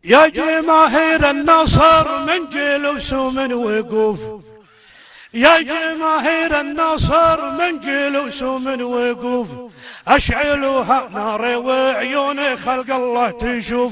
يا جماهير النصر من جلوس ومن وقوف، يا جماهير النصر من جلوس ومن وقوف، اشعلوها نار وعيون خلق الله تشوف.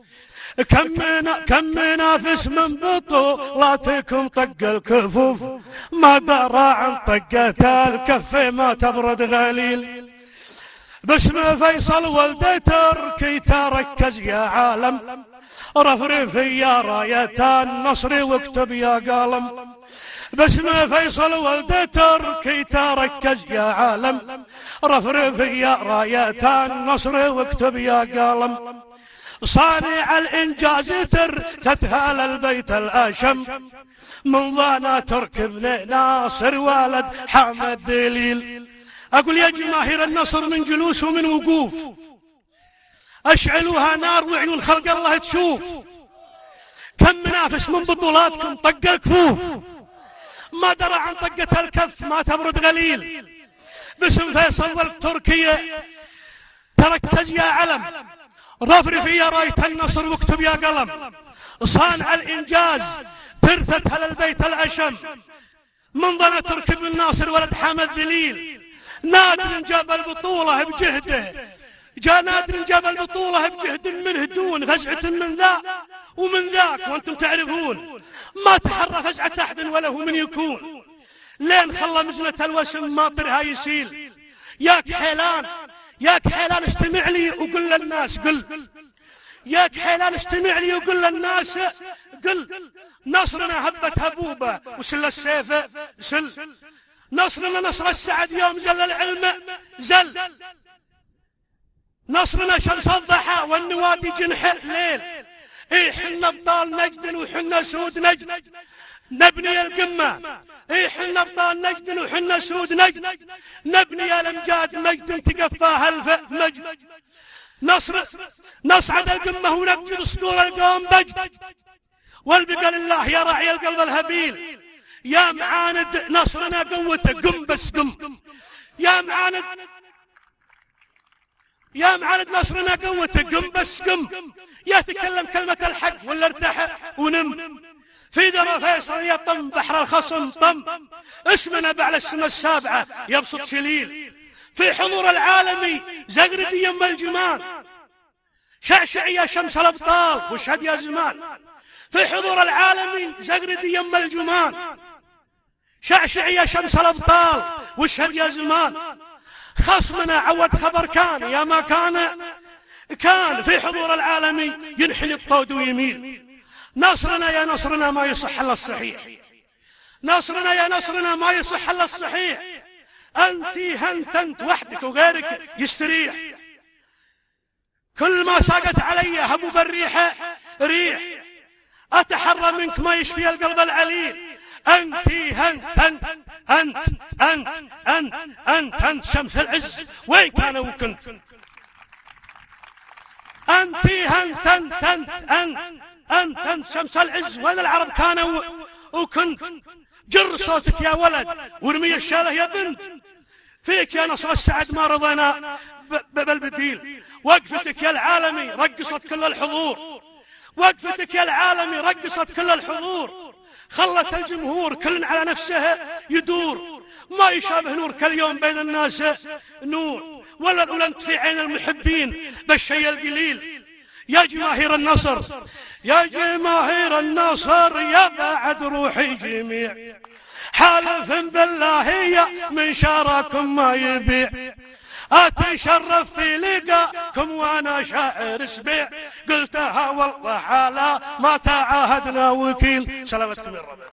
كم منافس من بطولاتكم طق الكفوف، ما درى عن طقة الكف ما تبرد غليل. باسم فيصل ولد تركي تركز يا عالم، رفرف يا راية النصر واكتب يا قلم. باسم فيصل ولد تركي تركز يا عالم، رفرف يا راية النصر واكتب يا قلم. صانع الإنجاز ترثتها للبيت الأشم، من ظانا تركب ناصر والد حامد دليل. أقول يا جماهير النصر من جلوس ومن وقوف، أشعلوها نار وعيون خلق الله تشوف. كم منافس من بطولاتكم طق الكفوف، ما درى عن طقة الكف ما تبرد غليل. باسم فيصل والتركية تركز يا علم، رفرف يا راية النصر واكتب يا قلم. صانع الإنجاز ترثتها للبيت الأشم، من ظن تركب الناصر ولد حامد ذليل. نادر جاب البطولة بجهده، جاء نادر جاب البطولة بجهد منه دون فزعة من ذا ومن ذاك، وانتم تعرفون ما تحرى فزعة أحد وله من يكون. لين خلى مزنة الوسم ماطرها يسيل. ياك حيلان ياك حيلان استمع لي وقل للناس قل، ياك حيلان استمع لي وقل للناس قل. نصرنا هبت هبوبة وسل السيف سل، نصرنا نصر السعد يوم زل العلم زل. نصرنا شمس الضحى والنوادي جنح الليل. اي حنا ابطال نجد وحنا سود نجد نبني القمة. اي حنا ابطال نجد وحنا سود نجد نبني الامجاد مجد تقفاها الف مجد. نصعد القمة ونبجد صدور القوم بجد، والبقى لله يا راعي القلب الهبيل. يا معاند نصرنا قوته قم بس قم، يا معاند نصرنا قوته قم بس قم. يا تكلم كلمة الحق ولا ارتاح ونم. في دار فيصل يطم بحر الخصم طم، اسمنا بعلى السماء السابعة يبسط شليل. في حضور العالمي زغردي يم الجمال، شعشع يا شمس الابطال واشهد يا زمان. في حضور العالمي زغردي يم الجمال، شعشع يا شمس الابطال واشهد يا زمان. خصمنا عود خبر كان يا ما كان في حضور العالمي ينحني الطود ويميل. نصرنا يا نصرنا ما يصح الا الصحيح، نصرنا يا نصرنا ما يصح الا الصحيح. انت وحدك وغيرك يستريح. كل ما ساقت علي هبوب الريحة ريح، اتحرى منك ما يشفي القلب العليل. أنت شمس العز وين كان وكنت. أنت شمس العز وين العرب كانوا وكنت. جر صوتك يا ولد ورمي الشاله يا بنت، فيك يا نصر السعد ما رضينا بالبديل. وقفتك يا العالمي رقصت كل الحضور، وقفتك يا العالمي رقصت كل الحضور. خلت الجمهور كل على نفسه يدور، ما يشابه نورك اليوم بين الناس نور، ولا أنت في عين المحبين بالشيء القليل. يا جماهير النصر يا جماهير النصر يا بعد روحي جميع، حالف بالله يا من شاركم ما يبيع. أتشرف في لقاكم وانا شاعر سبيع، قلتها والله على ما تعاهدنا وكيل. سلامتكم يا رب.